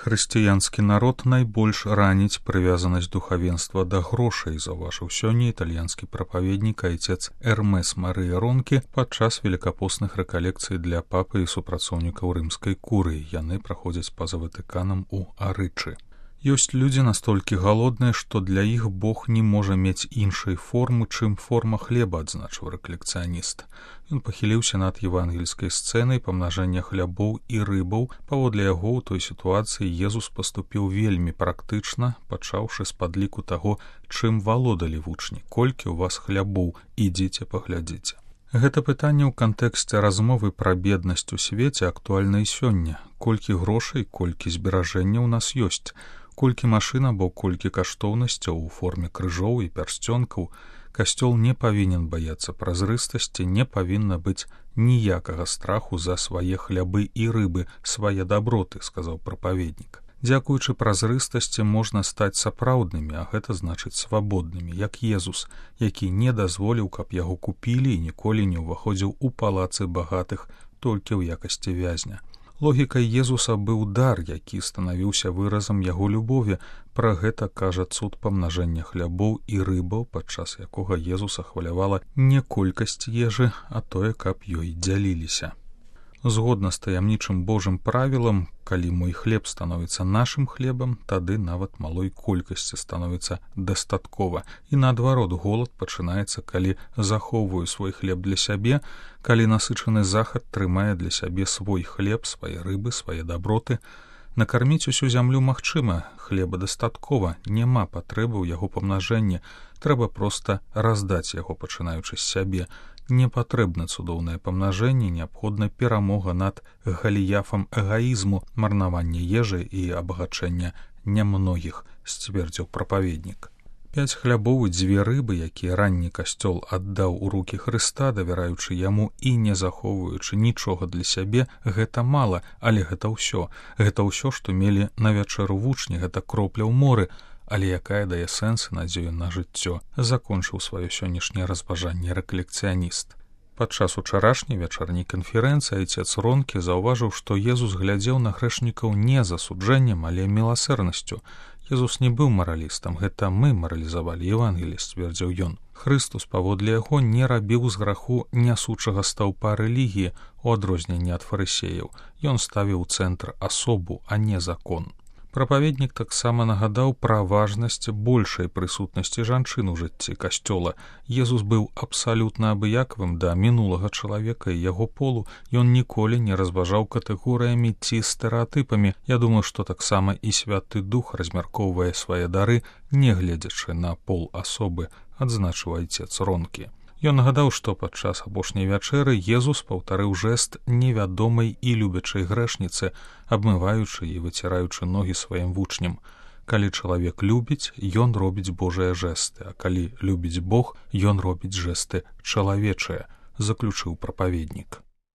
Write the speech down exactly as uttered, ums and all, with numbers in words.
Хрысціянскі народ найбольш раніць прывязанасць духавенства да грошай, заўважыў сёння італьянскі прапаведнік айцец Эрмес Марыя Ронкі падчас велікапостных рэкалекцый для папы і супрацоўнікаў рымскай курыі. Яны праходзяць па-за Ватыканам у Арычы. Ёсць людзі настолькі галодныя, што для іх Бог не можа мець іншай формы, чым форма хлеба, адзначыў рэкалекцыяніст. Ён пахіліўся над евангельскай сцэнай памнажэння хлябоў і рыбаў. Паводле яго, у той сітуацыі Езус паступіў вельмі практычна, пачаўшы з падліку таго, чым валодалі вучні. Колькі ў вас хлябоў, ідзіце паглядзіце. Гэта пытанне ў кантэксце размовы пра беднасць у свеце актуальна і сёння. Колькі грошай, колькі зберажэння ў нас ёсць. Колькі машын або колькі каштоўнасцяў у форме крыжоў і пярсцёнкаў, касцёл не павінен баяцца празрыстасці, не павінна быць ніякага страху за свае хлябы і рыбы, свае даброты, сказаў прапаведнік. Дзякуючы празрыстасці можна стаць сапраўднымі, а гэта значыць свабоднымі, як Езус, які не дазволіў, каб яго купілі і ніколі не ўваходзіў у палацы багатых толькі ў якасці вязня. Логікай Езуса быў дар, які станавіўся выразам яго любові. Пра гэта кажа цуд памнажэння хлябоў і рыбаў, падчас якога Езуса хвалявала не колькасць ежы, а тое, каб ёй дзяліліся. Згодна з таямнічым Божым правілам, калі мой хлеб становіцца нашым хлебам, тады нават малой колькасці становіцца дастаткова. І наадварот, голад пачынаецца, калі захоўваю свой хлеб для сябе, калі насычаны захад трымае для сябе свой хлеб, свае рыбы, свае даброты. Накарміць усю зямлю магчыма, хлеба дастаткова, няма патрэбы ў яго памнажэнні, трэба проста раздаць яго, пачынаючы з сябе. Не патрэбна цудоўнае памнажэнне, неабходна перамога над галіяфам эгаізму, марнавання ежы і абагачэння нямногіх, сцвердзіў прапаведнік. Пяць хлябоў і дзве рыбы, якія ранні касцёл аддаў у рукі Хрыста, давяраючы яму і не захоўваючы нічога для сябе, гэта мала, але гэта ўсё. Гэта ўсё, што мелі на вячэру вучні, гэта кропля ў моры, але якая дае сэнс і надзею на жыццё, закончыў сваё сённяшняе разважанне рэкалекцыяніст. Падчас учарашняй вячэрняй канферэнцыі айцец Ронкі заўважыў, што Езус глядзеў на грэшнікаў не засуджэннем, але міласэрнасцю. Езус не быў маралістам, гэта мы маралізавалі Евангелле, сцвердзіў ён. Хрыстус, паводле яго, не рабіў з граху нясучага стаўпа рэлігіі, у адрозненне ад фарысеяў. Ён ставіў у цэнтр асобу, а не закон. Прапаведнік таксама нагадаў пра важнасць большай прысутнасці жанчын у жыцці касцёла. Езус быў абсалютна абыякавым да мінулага чалавека і яго полу. Ён ніколі не разважаў катэгорыямі ці стэрэатыпамі. Я думаю, што таксама і Святы Дух размяркоўвае свае дары, не гледзячы на пол асобы, адзначыў айцец Ронкі. Ён нагадаў, што падчас апошняй вячэры Езус паўтарыў жэст невядомай і любячай грэшніцы, абмываючы і выціраючы ногі сваім вучням. Калі чалавек любіць, ён робіць Божыя жэсты, а калі любіць Бог, ён робіць жэсты чалавечыя, заключыў прапаведнік.